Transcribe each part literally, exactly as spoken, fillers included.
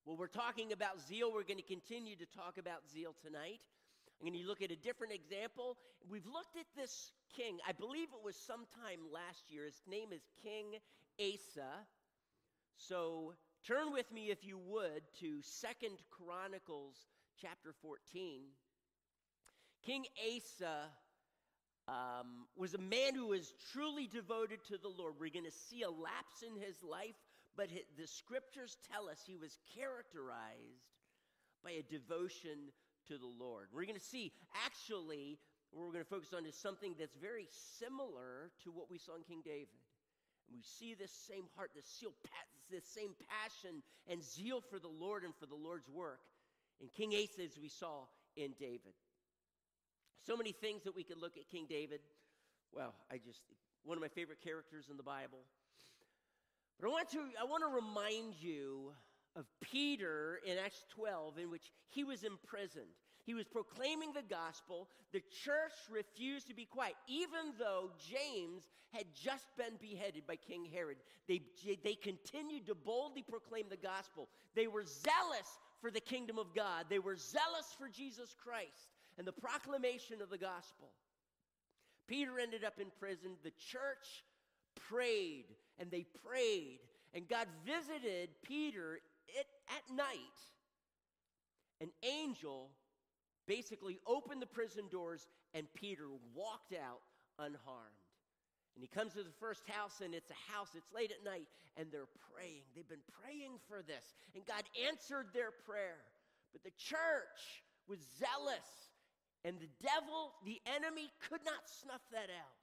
Well, we're talking about zeal. We're going to continue to talk about zeal tonight. I'm going to look at a different example. We've looked at this king. I believe it was sometime last year. His name is King Asa. So turn with me, if you would, to Second Chronicles chapter fourteen. King Asa um, was a man who was truly devoted to the Lord. We're going to see a lapse in his life, but the scriptures tell us he was characterized by a devotion to the Lord. We're going to see, actually, what we're going to focus on is something that's very similar to what we saw in King David. And we see this same heart, this, zeal, this same passion and zeal for the Lord and for the Lord's work in King Asa as we saw in David. So many things that we could look at King David. Well, I just, one of my favorite characters in the Bible. But I want to, I want to remind you of Peter in Acts twelve, in which he was imprisoned. He was proclaiming the gospel. The church refused to be quiet, even though James had just been beheaded by King Herod. They, they continued to boldly proclaim the gospel. They were zealous for the kingdom of God. They were zealous for Jesus Christ and the proclamation of the gospel. Peter ended up in prison. The church prayed, and they prayed, and God visited Peter It, at night. An angel basically opened the prison doors, and Peter walked out unharmed. And he comes to the first house, and it's a house, it's late at night, and they're praying. They've been praying for this, and God answered their prayer. But the church was zealous, and the devil, the enemy, could not snuff that out.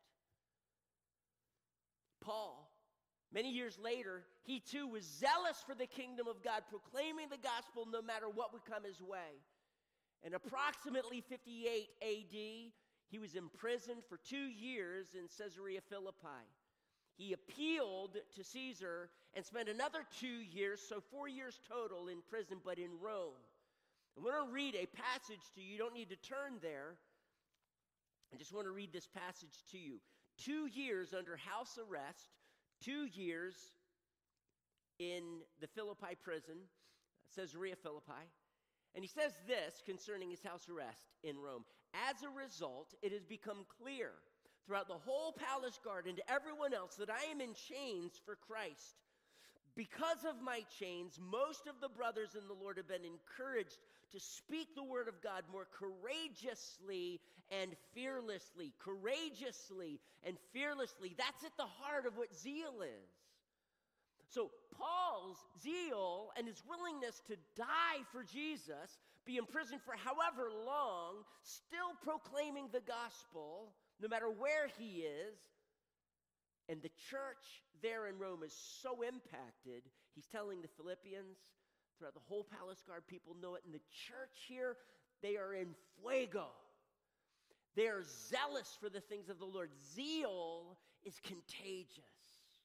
Paul, many years later, he too was zealous for the kingdom of God, proclaiming the gospel no matter what would come his way. In approximately fifty-eight A D, he was imprisoned for two years in Caesarea Philippi. He appealed to Caesar and spent another two years, so four years total in prison, but in Rome. I want to read a passage to you. You don't need to turn there. I just want to read this passage to you. Two years under house arrest, two years in the Philippi prison, Caesarea Philippi. And he says this concerning his house arrest in Rome. As a result, it has become clear throughout the whole palace guard and to everyone else that I am in chains for Christ. Because of my chains, most of the brothers in the Lord have been encouraged to speak the word of God more courageously and fearlessly. Courageously and fearlessly. That's at the heart of what zeal is. So Paul's zeal and his willingness to die for Jesus, be imprisoned for however long, still proclaiming the gospel, no matter where he is. And the church there in Rome is so impacted, he's telling the Philippians, throughout the whole palace guard, people know it. And the church here, they are in fuego. They are zealous for the things of the Lord. Zeal is contagious.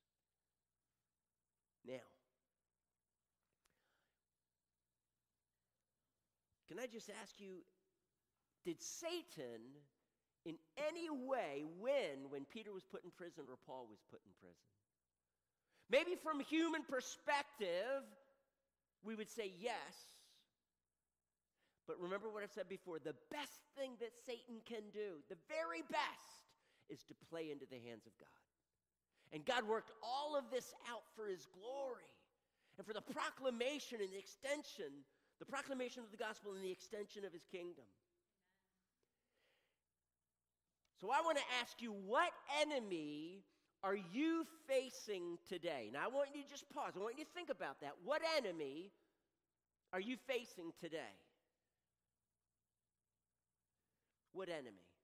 Now, can I just ask you, did Satan in any way win when Peter was put in prison or Paul was put in prison? Maybe from a human perspective, we would say yes. But remember what I've said before, the best thing that Satan can do, the very best, is to play into the hands of God. And God worked all of this out for his glory and for the proclamation and the extension, the proclamation of the gospel and the extension of his kingdom. So I want to ask you, what enemy are you facing today? Now, I want you to just pause. I want you to think about that. What enemy are you facing today? What enemy?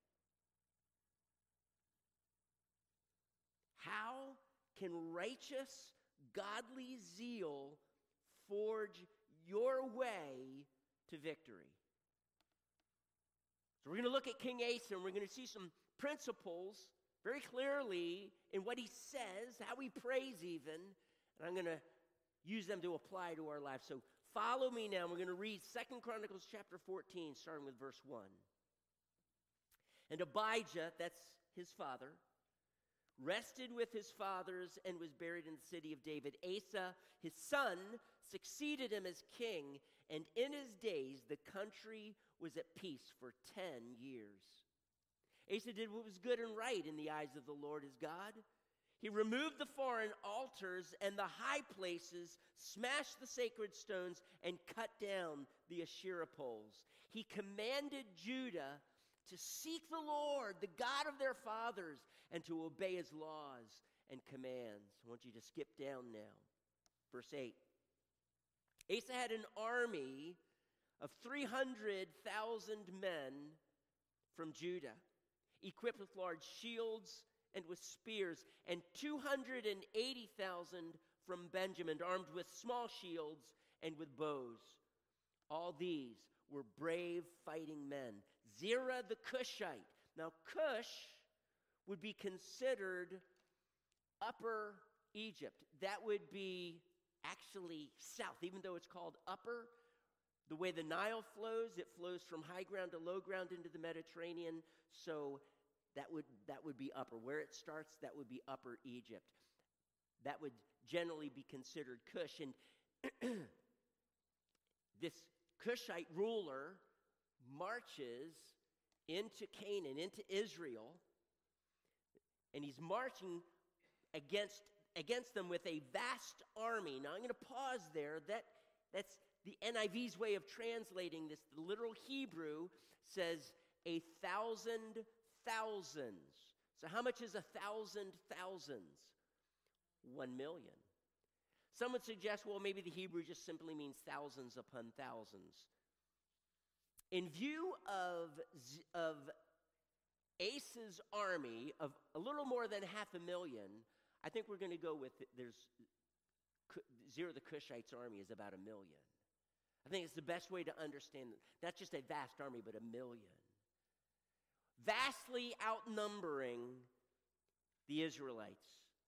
How can righteous, godly zeal forge your way to victory? So we're going to look at King Asa, and we're going to see some principles very clearly in what he says, how he prays even, and I'm going to use them to apply to our lives. So follow me now. We're going to read Second Chronicles chapter fourteen, starting with verse one. And Abijah, that's his father, rested with his fathers, and was buried in the city of David. Asa, his son, succeeded him as king, and in his days the country was at peace for ten years. Asa did what was good and right in the eyes of the Lord his God. He removed the foreign altars and the high places, smashed the sacred stones, and cut down the Asherah poles. He commanded Judah to seek the Lord, the God of their fathers, and to obey his laws and commands. I want you to skip down now. Verse eight. Asa had an army of three hundred thousand men from Judah, equipped with large shields and with spears, and two hundred eighty thousand from Benjamin, armed with small shields and with bows. All these were brave fighting men. Zerah the Cushite. Now, Cush would be considered Upper Egypt. That would be actually south, even though it's called upper. The way the Nile flows, it flows from high ground to low ground into the Mediterranean. So that would that would be upper. Where it starts, that would be Upper Egypt. That would generally be considered Cush. And this Cushite ruler marches into Canaan, into Israel, and he's marching against against them with a vast army. Now I'm going to pause there. That that's the N I V's way of translating this. The literal Hebrew says a thousand thousands. So how much is a thousand thousands? One million. Some would suggest, well, maybe the Hebrew just simply means thousands upon thousands. In view of, of Asa's army of a little more than half a million, I think we're going to go with, there's, Zerah the Cushite's army is about a million. I think it's the best way to understand, not just a vast army, but a million. Vastly outnumbering the Israelites.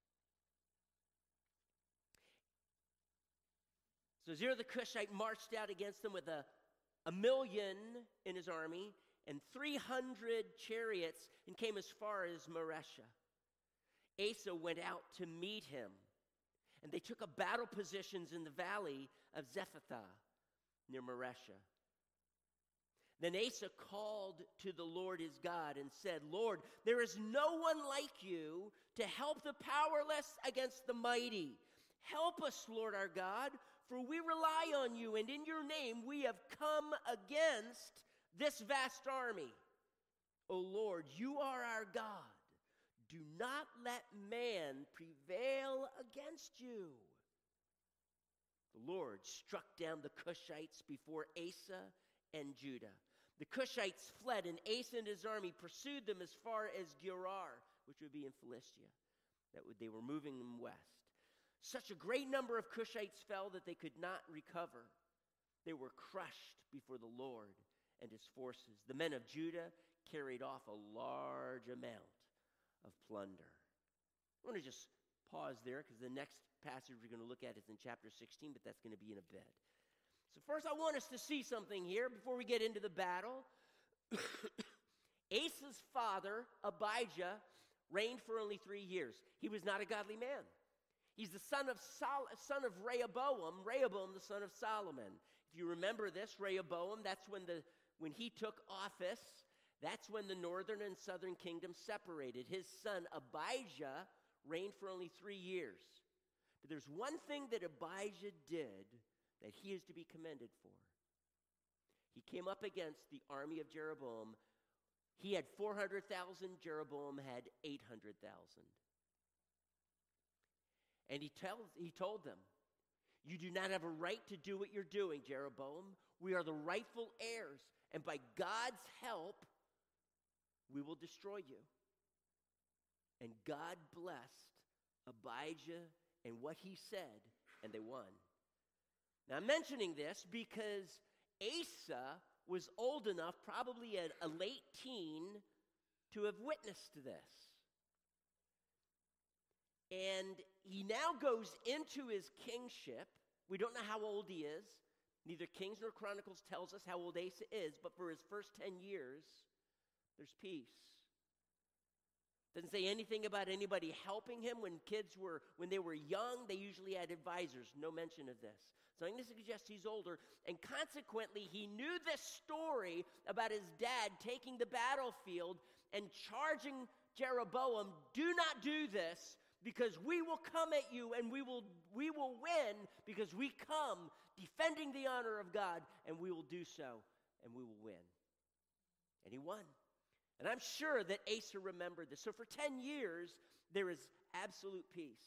So Zerah the Cushite marched out against them with a, a million in his army and three hundred chariots and came as far as Mareshah. Asa went out to meet him, and they took up battle positions in the valley of Zephathah near Mareshah. Then Asa called to the Lord his God and said, Lord, there is no one like you to help the powerless against the mighty. Help us, Lord our God, for we rely on you, and in your name we have come against this vast army. O Lord, you are our God. Do not let man prevail against you. The Lord struck down the Cushites before Asa and Judah. The Cushites fled, and Asa and his army pursued them as far as Gerar, which would be in Philistia. That would, they were moving them west. Such a great number of Cushites fell that they could not recover. They were crushed before the Lord and his forces. The men of Judah carried off a large amount of plunder. I want to just pause there because the next passage we're going to look at is in chapter sixteen, but that's going to be in a bit. So first I want us to see something here before we get into the battle. Asa's father, Abijah, reigned for only three years. He was not a godly man. He's the son of Sol- son of Rehoboam, Rehoboam the son of Solomon. If you remember this, Rehoboam, that's when the when he took office, that's when the northern and southern kingdoms separated. His son Abijah reigned for only three years. But there's one thing that Abijah did that he is to be commended for. He came up against the army of Jeroboam. He had four hundred thousand, Jeroboam had eight hundred thousand. And he, tells, he told them, you do not have a right to do what you're doing, Jeroboam. We are the rightful heirs, and by God's help, we will destroy you. And God blessed Abijah and what he said, and they won. Now, I'm mentioning this because Asa was old enough, probably a, a late teen, to have witnessed this. And he now goes into his kingship. We don't know how old he is. Neither Kings nor Chronicles tells us how old Asa is, but for his first ten years, there's peace. Doesn't say anything about anybody helping him. When kids were, when they were young, they usually had advisors. No mention of this. So I'm going to suggest he's older. And consequently, he knew this story about his dad taking the battlefield and charging Jeroboam, do not do this, because we will come at you and we will we will win, because we come defending the honor of God, and we will do so and we will win. And he won. And I'm sure that Asa remembered this. So for ten years, there is absolute peace.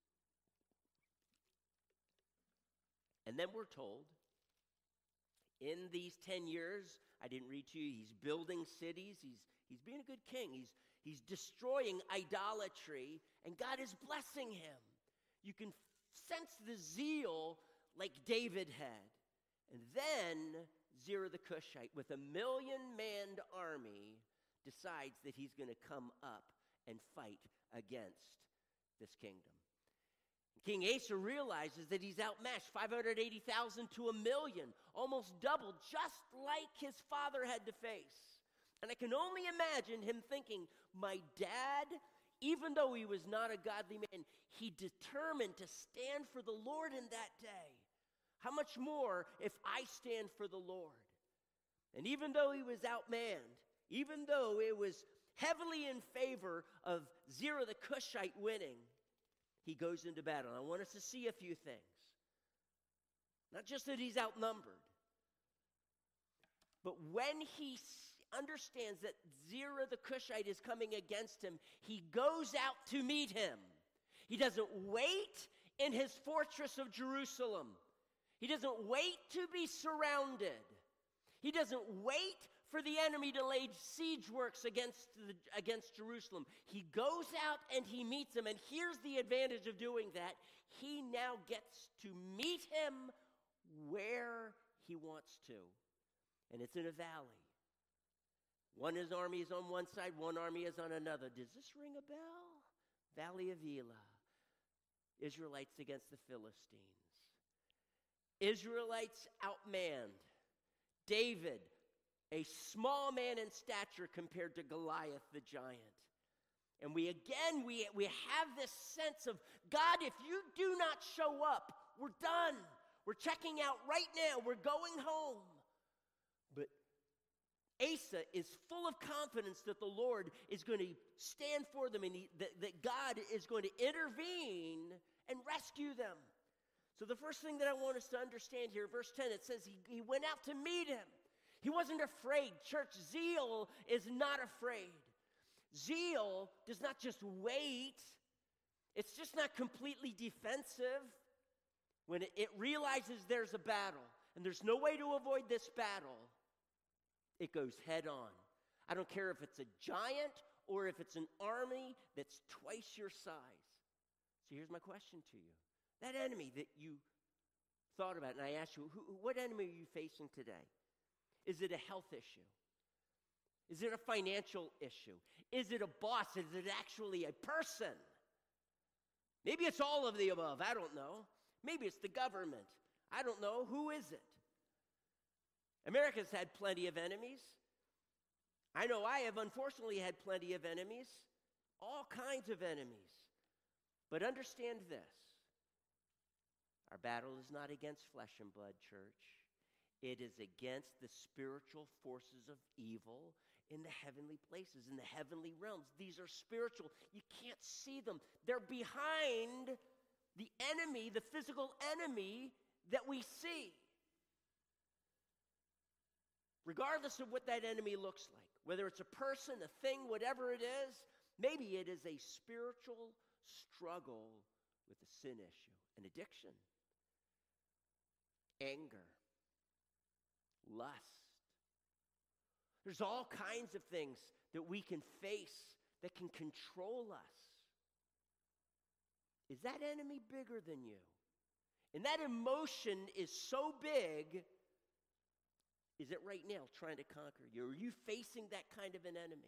And then we're told, in these ten years, I didn't read to you, he's building cities, he's he's being a good king, he's he's destroying idolatry, and God is blessing him. You can sense the zeal like David had. And then Zerah the Cushite, with a million-manned army, decides that he's going to come up and fight against this kingdom. King Asa realizes that he's outmatched, five hundred eighty thousand to a million, almost double, just like his father had to face. And I can only imagine him thinking, my dad, even though he was not a godly man, he determined to stand for the Lord in that day. How much more if I stand for the Lord? And even though he was outmanned, even though it was heavily in favor of Zerah the Cushite winning, he goes into battle. I want us to see a few things. Not just that he's outnumbered, but when he understands that Zerah the Cushite is coming against him, he goes out to meet him. He doesn't wait in his fortress of Jerusalem. He doesn't wait to be surrounded. He doesn't wait for the enemy to lay siege works against, the, against Jerusalem. He goes out and he meets him. And here's the advantage of doing that. He now gets to meet him where he wants to. And it's in a valley. One his army is on one side, one army is on another. Does this ring a bell? Valley of Elah. Israelites against the Philistines. Israelites outmanned. David, a small man in stature compared to Goliath the giant. And we again, we, we have this sense of, God, if you do not show up, we're done. We're checking out right now. We're going home. But Asa is full of confidence that the Lord is going to stand for them, and he, that, that God is going to intervene and rescue them. So the first thing that I want us to understand here, verse ten, it says he, he went out to meet him. He wasn't afraid. Church, zeal is not afraid. Zeal does not just wait. It's just not completely defensive. When it, it realizes there's a battle and there's no way to avoid this battle, it goes head on. I don't care if it's a giant or if it's an army that's twice your size. So here's my question to you. That enemy that you thought about, and I asked you, who, what enemy are you facing today? Is it a health issue? Is it a financial issue? Is it a boss? Is it actually a person? Maybe it's all of the above. I don't know. Maybe it's the government. I don't know. Who is it? America's had plenty of enemies. I know I have unfortunately had plenty of enemies. All kinds of enemies. But understand this. Our battle is not against flesh and blood, church. It is against the spiritual forces of evil in the heavenly places, in the heavenly realms. These are spiritual. You can't see them. They're behind the enemy, the physical enemy that we see. Regardless of what that enemy looks like, whether it's a person, a thing, whatever it is, maybe it is a spiritual struggle with a sin issue, an addiction, anger, lust. There's all kinds of things that we can face that can control us. Is that enemy bigger than you? And that emotion is so big, is it right now trying to conquer you? Are you facing that kind of an enemy?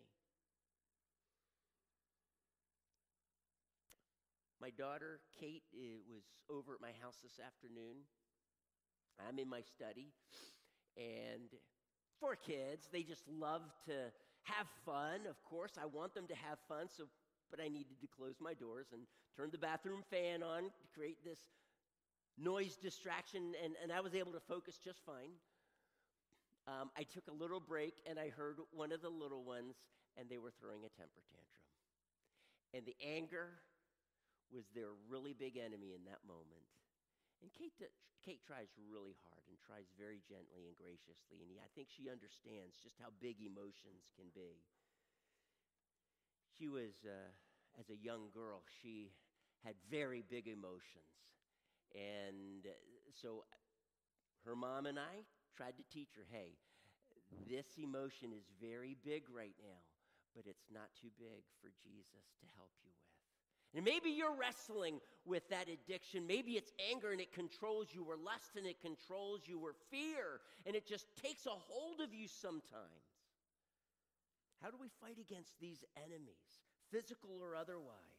My daughter, Kate, uh, was over at my house this afternoon. I'm in my study, and for kids, they just love to have fun, of course. I want them to have fun, so but I needed to close my doors and turn the bathroom fan on to create this noise distraction, and, and I was able to focus just fine. Um, I took a little break, and I heard one of the little ones, and they were throwing a temper tantrum. And the anger was their really big enemy in that moment. And Kate, d- Kate tries really hard and tries very gently and graciously, and I think she understands just how big emotions can be. She was, uh, as a young girl, she had very big emotions. And uh, so her mom and I tried to teach her, hey, this emotion is very big right now, but it's not too big for Jesus to help you with. And maybe you're wrestling with that addiction. Maybe it's anger and it controls you, or lust and it controls you, or fear, and it just takes a hold of you sometimes. How do we fight against these enemies, physical or otherwise?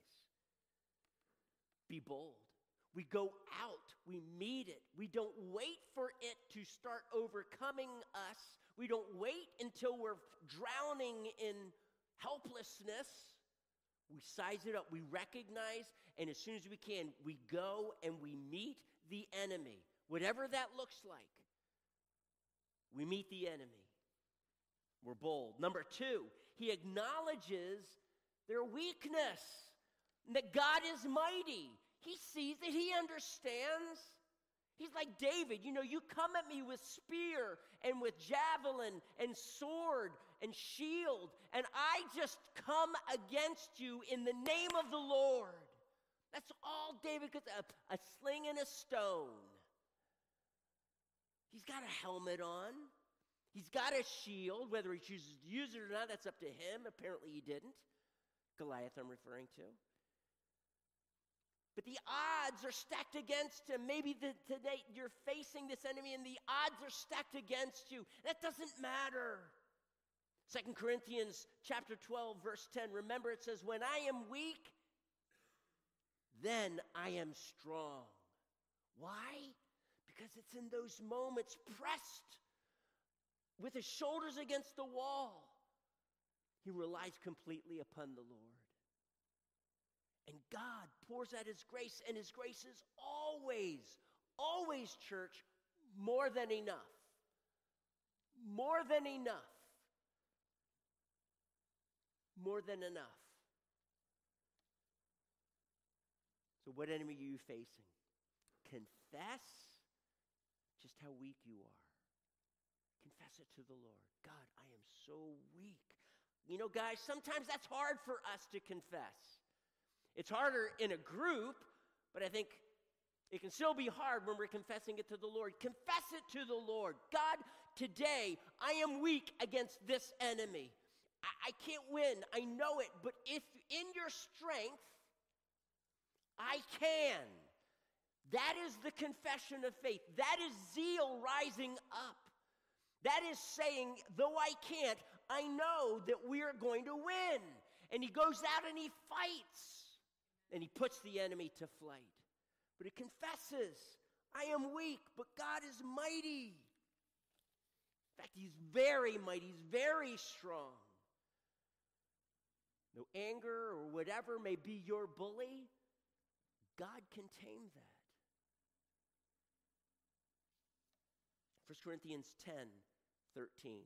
Be bold. We go out. We meet it. We don't wait for it to start overcoming us. We don't wait until we're drowning in helplessness. We size it up. We recognize, and as soon as we can, we go and we meet the enemy, whatever that looks like. We meet the enemy. We're bold. Number two, he acknowledges their weakness, that God is mighty. He sees it. He understands. He's like David. You know, you come at me with spear and with javelin and sword and shield, and I just come against you in the name of the Lord. That's all David could say, a, a sling and a stone. He's got a helmet on. He's got a shield. Whether he chooses to use it or not, that's up to him. Apparently he didn't. Goliath I'm referring to. But the odds are stacked against him. Maybe the, today you're facing this enemy and the odds are stacked against you. That doesn't matter. Second Corinthians chapter twelve, verse ten. Remember, it says, when I am weak, then I am strong. Why? Because it's in those moments, pressed with his shoulders against the wall, he relies completely upon the Lord. And God pours out his grace, and his grace is always, always, church, more than enough. More than enough. More than enough. So what enemy are you facing? Confess just how weak you are. Confess it to the Lord. God, I am so weak. You know, guys, sometimes that's hard for us to confess. It's harder in a group, but I think it can still be hard when we're confessing it to the Lord. Confess it to the Lord. God, today I am weak against this enemy. I, I can't win. I know it. But if in your strength, I can. That is the confession of faith. That is zeal rising up. That is saying, though I can't, I know that we are going to win. And he goes out and he fights. And he puts the enemy to flight. But he confesses, I am weak, but God is mighty. In fact, he's very mighty. He's very strong. No anger or whatever may be your bully, God can tame that. First Corinthians ten, thirteen.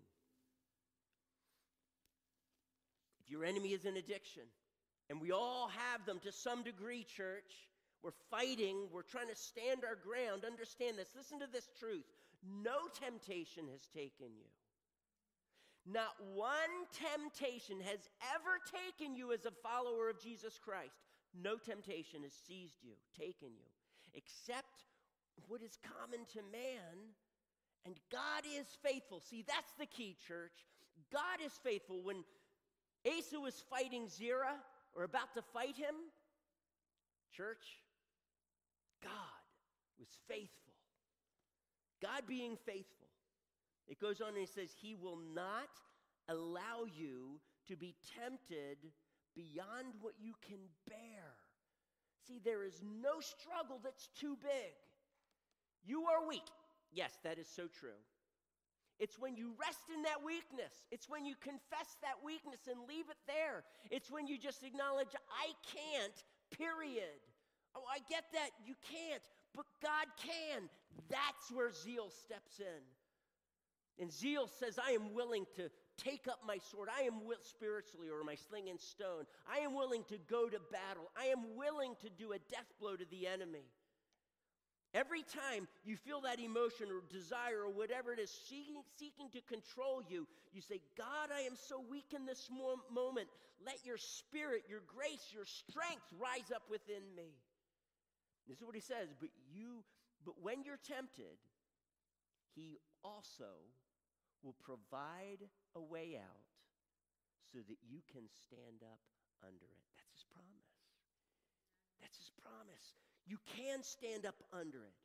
If your enemy is an addiction, and we all have them to some degree, church, we're fighting, we're trying to stand our ground. Understand this. Listen to this truth. No temptation has taken you. Not one temptation has ever taken you as a follower of Jesus Christ. No temptation has seized you, taken you, except what is common to man. And God is faithful. See, that's the key, church. God is faithful. When Asa was fighting Zerah, or about to fight him, church, God was faithful. God being faithful. It goes on and he says, he will not allow you to be tempted beyond what you can bear. See, there is no struggle that's too big. You are weak. Yes, that is so true. It's when you rest in that weakness. It's when you confess that weakness and leave it there. It's when you just acknowledge, I can't, period. Oh, I get that, you can't, but God can. That's where zeal steps in. And zeal says, I am willing to take up my sword. I am will spiritually, or my sling and stone. I am willing to go to battle. I am willing to do a death blow to the enemy. Every time you feel that emotion or desire or whatever it is seeking, seeking to control you, you say, God, I am so weak in this mo- moment. Let your spirit, your grace, your strength rise up within me. This is what he says, but you, but when you're tempted, he also will provide a way out so that you can stand up under it. That's his promise. That's his promise. You can stand up under it.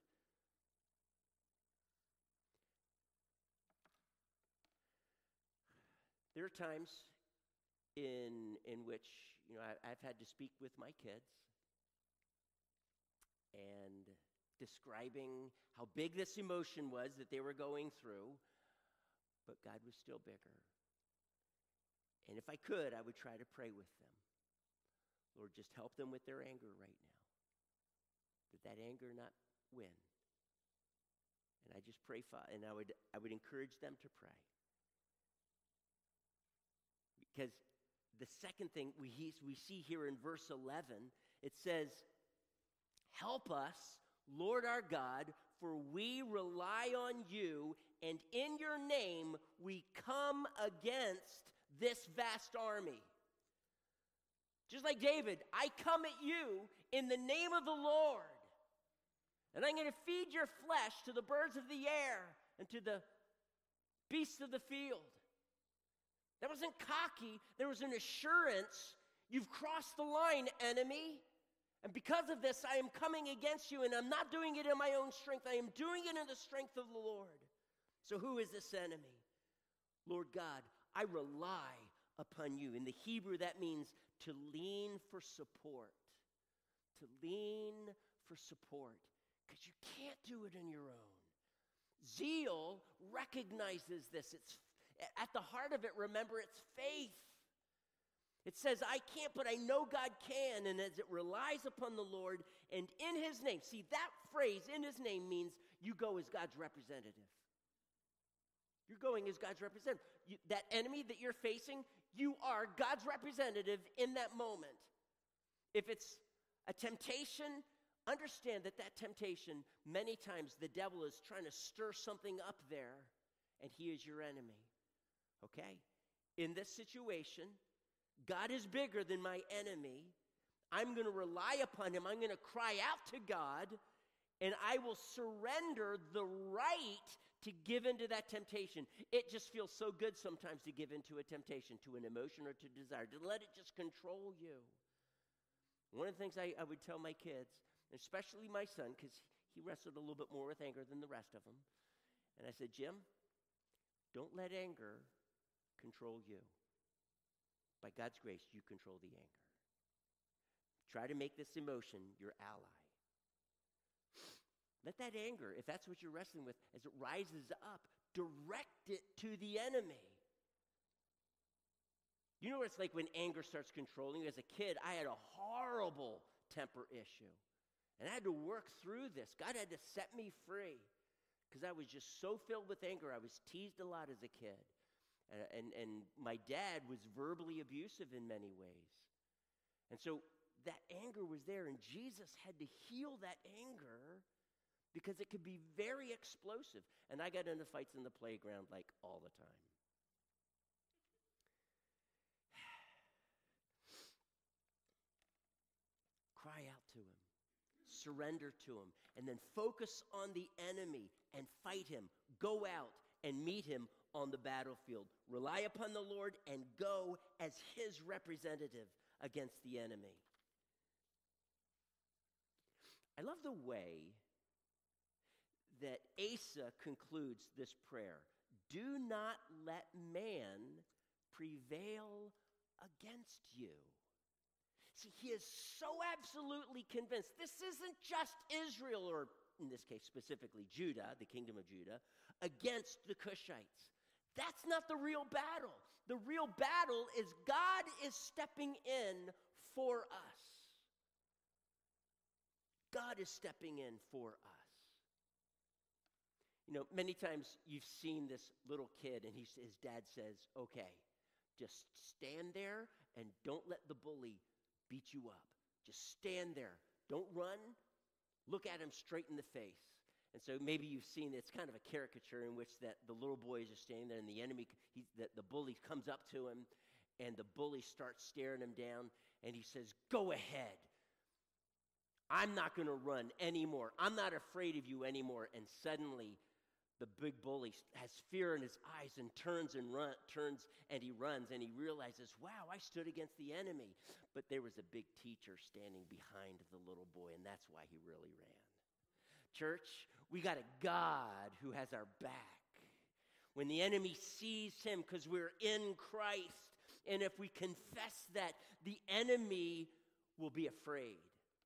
There are times in in which, you know, I, I've had to speak with my kids and describing how big this emotion was that they were going through, but God was still bigger. And if I could, I would try to pray with them. Lord, just help them with their anger right now. That that anger not win. And I just pray, and I would I would encourage them to pray. Because the second thing we, we see here in verse eleven, it says, help us, Lord our God, for we rely on you, and in your name we come against this vast army. Just like David, I come at you in the name of the Lord. And I'm going to feed your flesh to the birds of the air and to the beasts of the field. That wasn't cocky. There was an assurance. You've crossed the line, enemy. And because of this, I am coming against you, and I'm not doing it in my own strength. I am doing it in the strength of the Lord. So who is this enemy? Lord God, I rely upon you. In the Hebrew, that means to lean for support. To lean for support. Because you can't do it on your own. Zeal recognizes this. It's at the heart of it, remember, it's faith. It says, I can't, but I know God can. And as it relies upon the Lord and in his name. See, that phrase, in his name, means you go as God's representative. You're going as God's representative. You, that enemy that you're facing, you are God's representative in that moment. If it's a temptation, understand that that temptation, many times the devil is trying to stir something up there, and he is your enemy. Okay? In this situation, God is bigger than my enemy. I'm going to rely upon him. I'm going to cry out to God, and I will surrender the right to give into that temptation. It just feels so good sometimes to give into a temptation, to an emotion or to desire, to let it just control you. One of the things I, I would tell my kids, especially my son, because he wrestled a little bit more with anger than the rest of them, and I said, Jim, don't let anger control you. By God's grace, you control the anger. Try to make this emotion your ally. Let that anger, if that's what you're wrestling with, as it rises up, direct it to the enemy. You know what it's like when anger starts controlling you? As a kid, I had a horrible temper issue. And I had to work through this. God had to set me free because I was just so filled with anger. I was teased a lot as a kid. And, and, and my dad was verbally abusive in many ways. And so that anger was there, and Jesus had to heal that anger because it could be very explosive. And I got into fights in the playground like all the time. Cry out to him. Surrender to him. And then focus on the enemy and fight him. Go out and meet him on the battlefield. Rely upon the Lord and go as his representative against the enemy. I love the way that Asa concludes this prayer. Do not let man prevail against you. See, he is so absolutely convinced this isn't just Israel or in this case specifically Judah, the kingdom of Judah, against the Cushites. That's not the real battle. The real battle is God is stepping in for us. God is stepping in for us. You know, many times you've seen this little kid and he, his dad says, okay, just stand there and don't let the bully beat you up. Just stand there. Don't run. Look at him straight in the face. And so maybe you've seen, it's kind of a caricature in which that the little boy is just standing there and the enemy, he, the, the bully comes up to him and the bully starts staring him down and he says, go ahead. I'm not going to run anymore. I'm not afraid of you anymore. And suddenly the big bully has fear in his eyes and turns and run, turns and he runs and he realizes, wow, I stood against the enemy. But there was a big teacher standing behind the little boy and that's why he really ran. Church, we got a God who has our back. When the enemy sees him because we're in Christ, and if we confess that, the enemy will be afraid.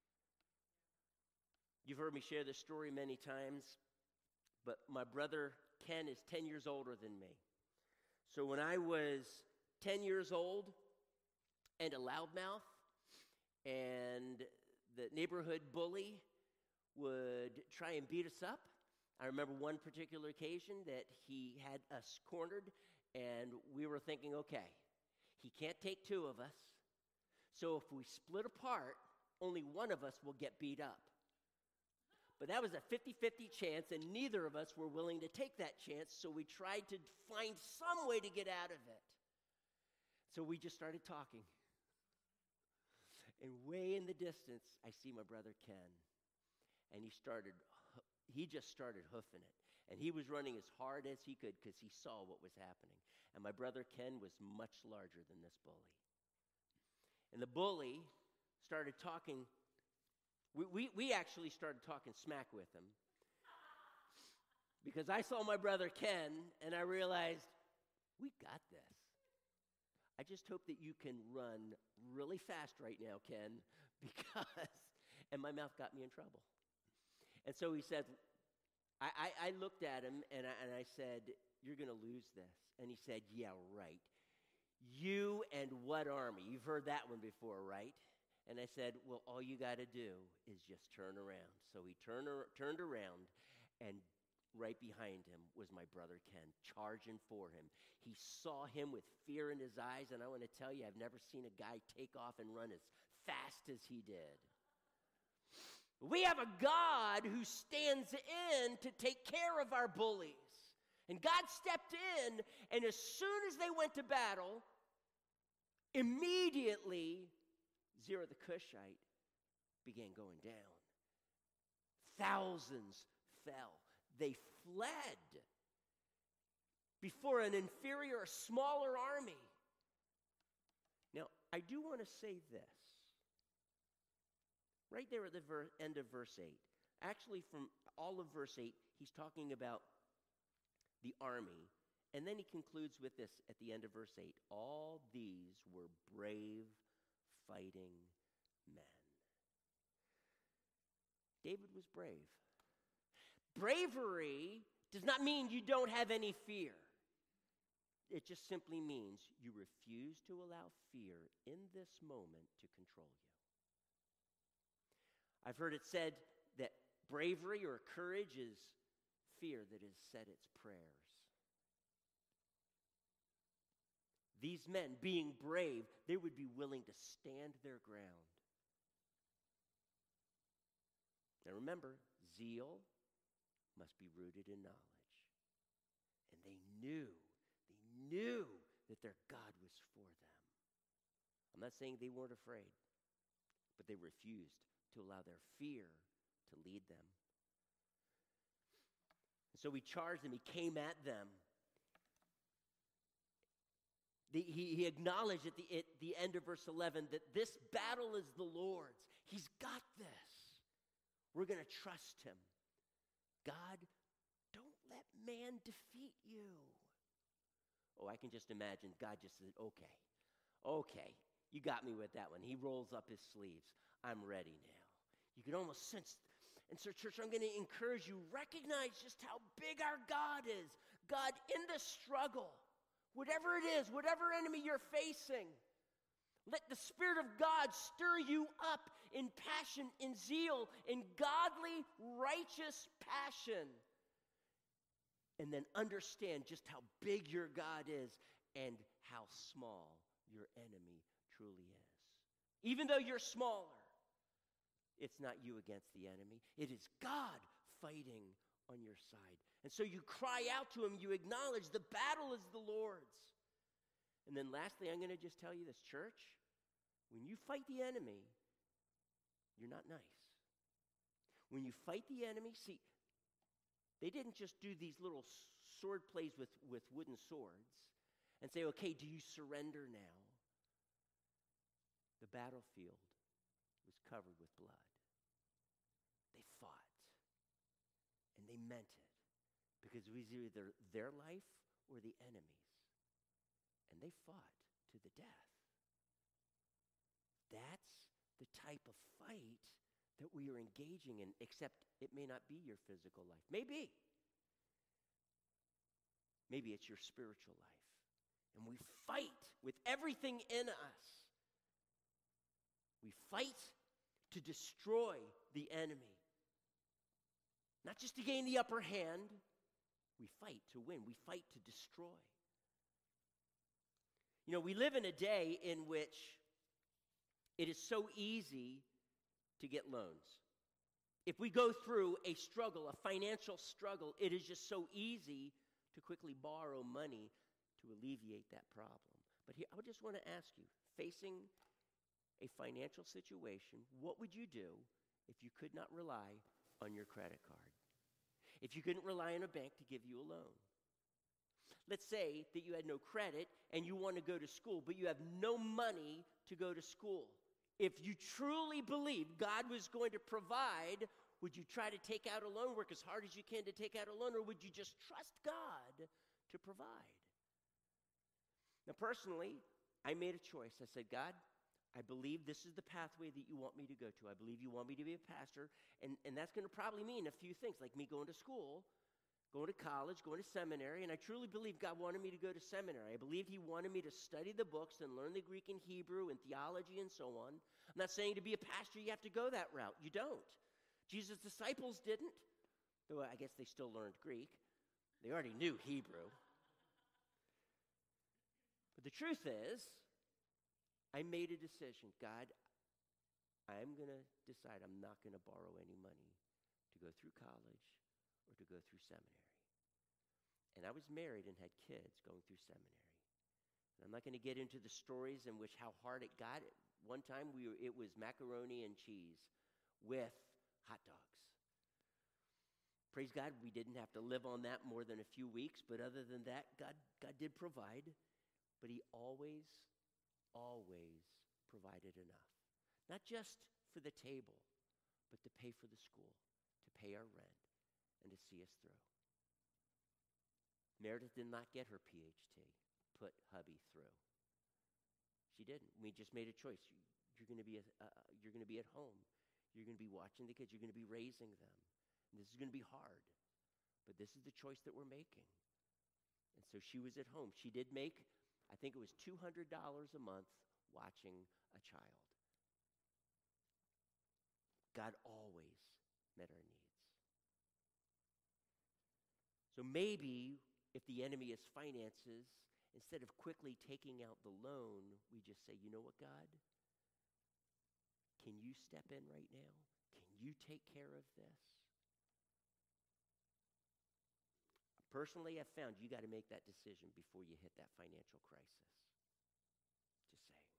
You've heard me share this story many times, but my brother Ken is ten years older than me. So when I was ten years old and a loudmouth, and the neighborhood bully would try and beat us up. I remember one particular occasion that he had us cornered, and we were thinking, okay, he can't take two of us, so if we split apart, only one of us will get beat up. But that was a fifty-fifty chance, and neither of us were willing to take that chance, so we tried to find some way to get out of it. So we just started talking. And way in the distance, I see my brother Ken. And he started, he just started hoofing it. And he was running as hard as he could because he saw what was happening. And my brother Ken was much larger than this bully. And the bully started talking. We, we, we actually started talking smack with him. Because I saw my brother Ken, and I realized, we got this. I just hope that you can run really fast right now, Ken, because, and my mouth got me in trouble. And so he said, I, I, I looked at him and I, and I said, you're going to lose this. And he said, yeah, right. You and what army? You've heard that one before, right? And I said, well, all you got to do is just turn around. So he turned, turned around, and right behind him was my brother Ken, charging for him. He saw him with fear in his eyes, and I want to tell you, I've never seen a guy take off and run as fast as he did. We have a God who stands in to take care of our bullies. And God stepped in, and as soon as they went to battle, immediately Zerah the Cushite began going down. Thousands fell. They fled before an inferior, smaller army. Now, I do want to say this. Right there at the ver- end of verse eight. Actually, from all of verse eight, he's talking about the army. And then he concludes with this at the end of verse eight. All these were brave, fighting men. David was brave. Bravery does not mean you don't have any fear. It just simply means you refuse to allow fear in this moment to control you. I've heard it said that bravery or courage is fear that has said its prayers. These men, being brave, they would be willing to stand their ground. Now remember, zeal must be rooted in knowledge. And they knew, they knew that their God was for them. I'm not saying they weren't afraid, but they refused to allow their fear to lead them. And so he charged them, he came at them. The, he, he acknowledged at the, at the end of verse eleven that this battle is the Lord's. He's got this. We're going to trust him. God, don't let man defeat you. Oh, I can just imagine God just said, okay, okay, you got me with that one. He rolls up his sleeves. I'm ready now. You can almost sense And so, church, I'm going to encourage you, recognize just how big our God is. God, in the struggle, whatever it is, whatever enemy you're facing, let the Spirit of God stir you up in passion, in zeal, in godly, righteous passion. And then understand just how big your God is and how small your enemy truly is. Even though you're smaller, it's not you against the enemy. It is God fighting on your side. And so you cry out to him. You acknowledge the battle is the Lord's. And then lastly, I'm going to just tell you this, church. When you fight the enemy, you're not nice. When you fight the enemy, see, they didn't just do these little sword plays with, with wooden swords and say, okay, do you surrender now? The battlefield was covered with blood. They fought, and they meant it, because it was either their life or the enemy's, and they fought to the death. That's the type of fight that we are engaging in, except it may not be your physical life. Maybe. Maybe it's your spiritual life. And we fight with everything in us. We fight to destroy the enemy. Not just to gain the upper hand. We fight to win. We fight to destroy. You know, we live in a day in which it is so easy to get loans. If we go through a struggle, a financial struggle, it is just so easy to quickly borrow money to alleviate that problem. But here, I would just want to ask you, facing a financial situation, what would you do if you could not rely on your credit card? If you couldn't rely on a bank to give you a loan? Let's say that you had no credit and you want to go to school, but you have no money to go to school. If you truly believed God was going to provide, would you try to take out a loan, work as hard as you can to take out a loan, or would you just trust God to provide? Now, personally, I made a choice. I said, God, I believe this is the pathway that you want me to go to. I believe you want me to be a pastor, and, and that's going to probably mean a few things, like me going to school, going to college, going to seminary, and I truly believe God wanted me to go to seminary. I believed he wanted me to study the books and learn the Greek and Hebrew and theology and so on. I'm not saying to be a pastor you have to go that route. You don't. Jesus' disciples didn't, though I guess they still learned Greek. They already knew Hebrew. But the truth is, I made a decision. God, I'm going to decide I'm not going to borrow any money to go through college or to go through seminary. And I was married and had kids going through seminary. And I'm not going to get into the stories in which how hard it got. One time we were, it was macaroni and cheese with hot dogs. Praise God, we didn't have to live on that more than a few weeks, but other than that, God, God did provide, but he always, always provided enough. Not just for the table, but to pay for the school, to pay our rent, and to see us through. Meredith did not get her P H D, put hubby through. She didn't. We just made a choice. You're going to be, a, uh, you're going to be at home. You're going to be watching the kids. You're going to be raising them. And this is going to be hard. But this is the choice that we're making. And so she was at home. She did make, I think it was two hundred dollars a month watching a child. God always met our needs. So maybe if the enemy is finances, instead of quickly taking out the loan, we just say, you know what, God? Can you step in right now? Can you take care of this? Personally, I've found you got to make that decision before you hit that financial crisis. Just saying.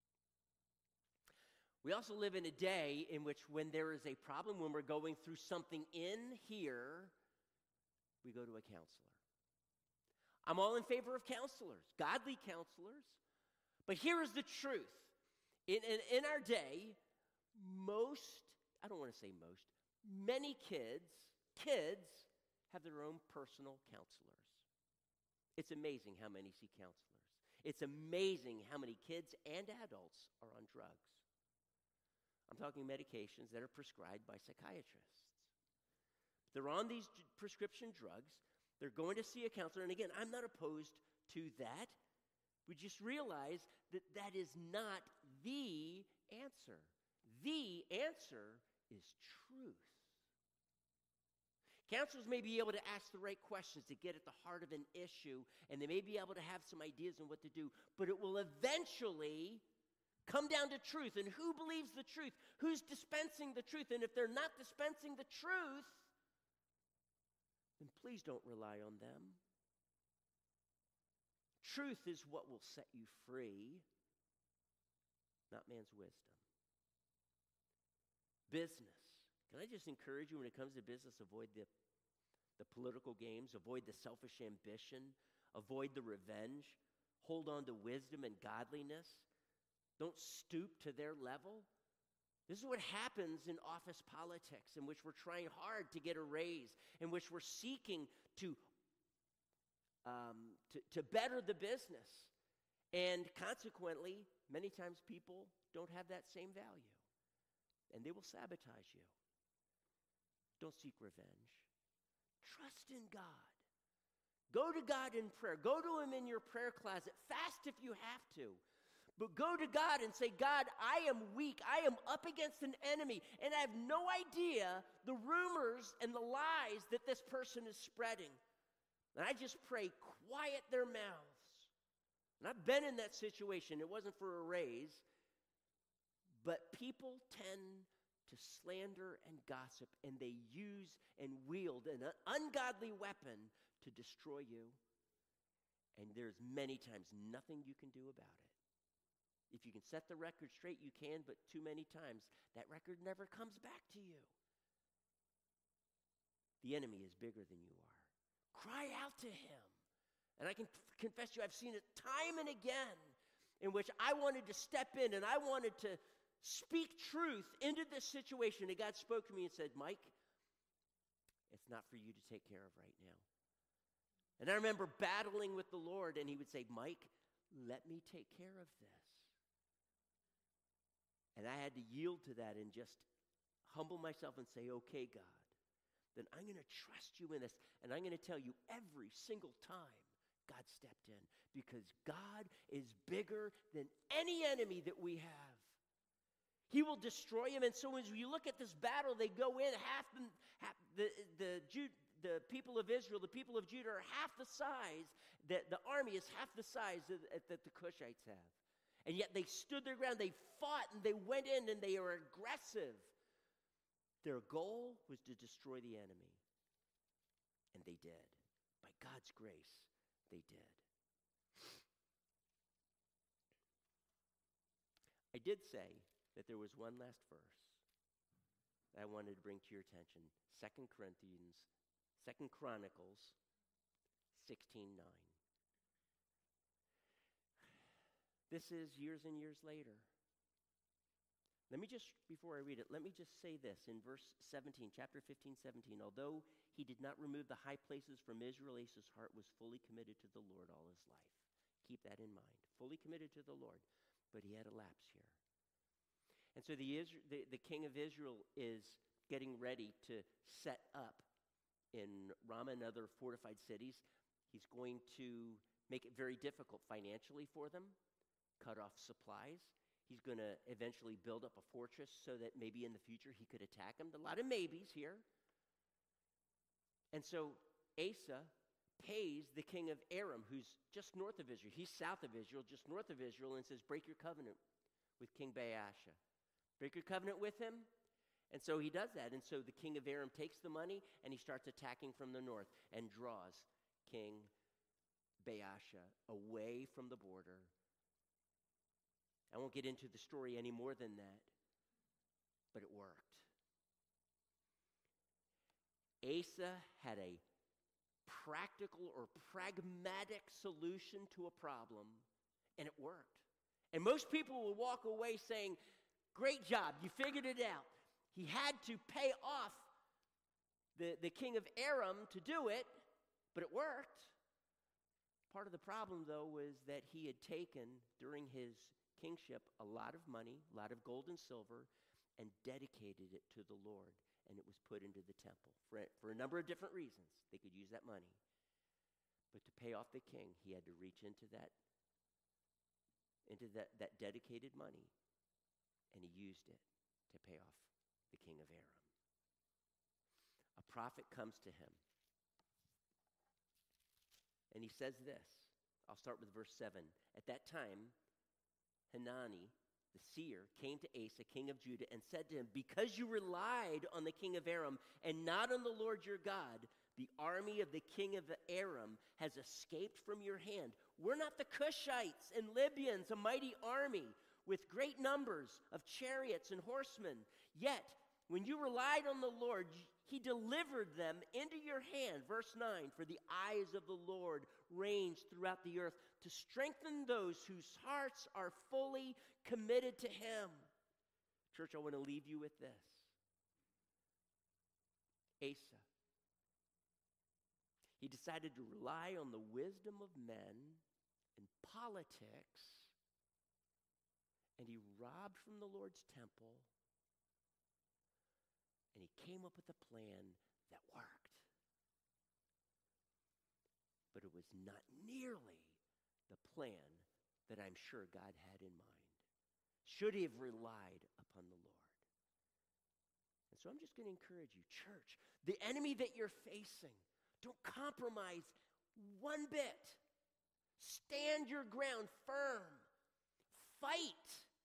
We also live in a day in which when there is a problem, when we're going through something in here, we go to a counselor. I'm all in favor of counselors, godly counselors. But here is the truth. In, in, in our day, most, I don't want to say most, many kids, kids have their own personal counselors. It's amazing how many see counselors. It's amazing how many kids and adults are on drugs. I'm talking medications that are prescribed by psychiatrists. They're on these j- prescription drugs. They're going to see a counselor. And again, I'm not opposed to that. We just realize that that is not the answer. The answer is truth. Counselors may be able to ask the right questions to get at the heart of an issue, and they may be able to have some ideas on what to do, but it will eventually come down to truth. And who believes the truth? Who's dispensing the truth? And if they're not dispensing the truth, then please don't rely on them. Truth is what will set you free, not man's wisdom. Business. Can I just encourage you when it comes to business, avoid the, the political games, avoid the selfish ambition, avoid the revenge, hold on to wisdom and godliness. Don't stoop to their level. This is what happens in office politics, in which we're trying hard to get a raise, in which we're seeking to, um, to, to better the business. And consequently, many times people don't have that same value, and they will sabotage you. Don't seek revenge. Trust in God. Go to God in prayer. Go to him in your prayer closet. Fast if you have to. But go to God and say, God, I am weak. I am up against an enemy, and I have no idea the rumors and the lies that this person is spreading. And I just pray, quiet their mouths. And I've been in that situation. It wasn't for a raise. But people tend to slander and gossip, and they use and wield an ungodly weapon to destroy you. And there's many times nothing you can do about it. If you can set the record straight, you can, but too many times that record never comes back to you. The enemy is bigger than you are. Cry out to him. And I can f- confess to you, I've seen it time and again in which I wanted to step in and I wanted to speak truth into this situation. And God spoke to me and said, Mike, it's not for you to take care of right now. And I remember battling with the Lord, and he would say, Mike, let me take care of this. And I had to yield to that and just humble myself and say, okay, God, then I'm going to trust you in this. And I'm going to tell you every single time God stepped in, because God is bigger than any enemy that we have. He will destroy him. And so as you look at this battle, they go in, half, the, half the, the, Jude, the people of Israel, the people of Judah are half the size, that the army is half the size that, that the Cushites have. And yet they stood their ground, they fought, and they went in, and they were aggressive. Their goal was to destroy the enemy. And they did. By God's grace, they did. I did say that there was one last verse that I wanted to bring to your attention. Second Corinthians, Second Chronicles sixteen nine. This is years and years later. Let me just, before I read it, let me just say this in verse seventeen, chapter fifteen, seventeen. Although he did not remove the high places from Israel, Asa's heart was fully committed to the Lord all his life. Keep that in mind. Fully committed to the Lord. But he had a lapse here. And so the, the, the king of Israel is getting ready to set up in Ramah and other fortified cities. He's going to make it very difficult financially for them, cut off supplies. He's going to eventually build up a fortress so that maybe in the future he could attack them. A lot of maybes here. And so Asa pays the king of Aram, who's just north of Israel. He's south of Israel, just north of Israel, and says, break your covenant with King Baasha. Break your covenant with him. And so he does that. And so the king of Aram takes the money, and he starts attacking from the north and draws King Baasha away from the border. I won't get into the story any more than that, but it worked. Asa had a practical or pragmatic solution to a problem, and it worked. And most people will walk away saying, great job, you figured it out. He had to pay off the, the king of Aram to do it, but it worked. Part of the problem, though, was that he had taken, during his kingship, a lot of money, a lot of gold and silver, and dedicated it to the Lord. and it was put into the temple. For, for a number of different reasons, they could use that money. But to pay off the king, he had to reach into that, into that, that dedicated money, and he used it to pay off the king of Aram. A prophet comes to him, and he says this. I'll start with verse seven. At that time, Hanani, the seer, came to Asa, king of Judah, and said to him, because you relied on the king of Aram and not on the Lord your God, the army of the king of Aram has escaped from your hand. We're not the Cushites and Libyans, a mighty army with great numbers of chariots and horsemen. Yet, when you relied on the Lord, he delivered them into your hand. Verse nine, for the eyes of the Lord range throughout the earth to strengthen those whose hearts are fully committed to him. Church, I want to leave you with this. Asa. He decided to rely on the wisdom of men and politics, and he robbed from the Lord's temple. And he came up with a plan that worked. But it was not nearly the plan that I'm sure God had in mind. Should he have relied upon the Lord? And so I'm just going to encourage you, church, the enemy that you're facing, don't compromise one bit. Stand your ground firm. Fight.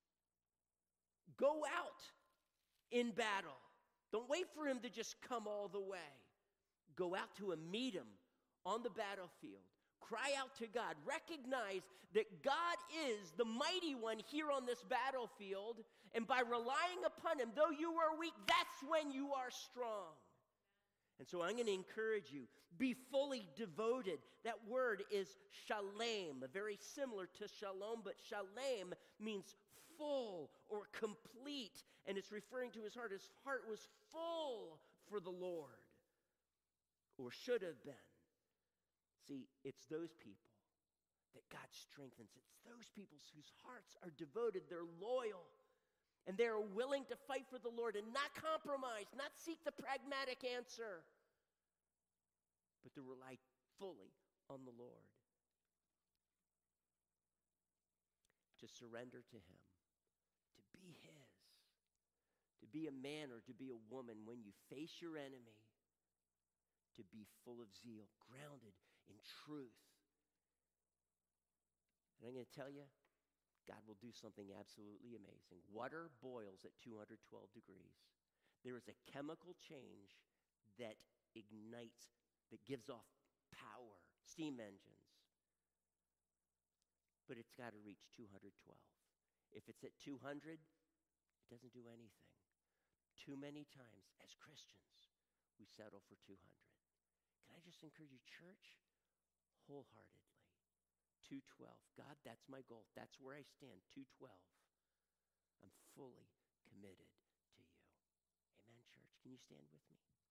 Go out in battle. Don't wait for him to just come all the way. Go out to him, meet him on the battlefield. Cry out to God. Recognize that God is the mighty one here on this battlefield. And by relying upon him, though you are weak, that's when you are strong. And so I'm going to encourage you, be fully devoted. That word is shalem, very similar to shalom, but shalem means full or complete. And it's referring to his heart. His heart was full for the Lord, or should have been. See, it's those people that God strengthens. It's those people whose hearts are devoted, they're loyal, and they're willing to fight for the Lord and not compromise, not seek the pragmatic answer, but to rely fully on the Lord. To surrender to him, to be his, to be a man or to be a woman when you face your enemy, to be full of zeal, grounded in truth. And I'm going to tell you, God will do something absolutely amazing. Water boils at two hundred twelve degrees. There is a chemical change that ignites, that gives off power, steam engines. But it's got to reach two hundred twelve. If it's at two hundred, it doesn't do anything. Too many times, as Christians, we settle for two hundred. Can I just encourage you, church, wholeheartedly? two twelve. God, that's my goal. That's where I stand, two twelve. I'm fully committed to you. Amen, church. Can you stand with me?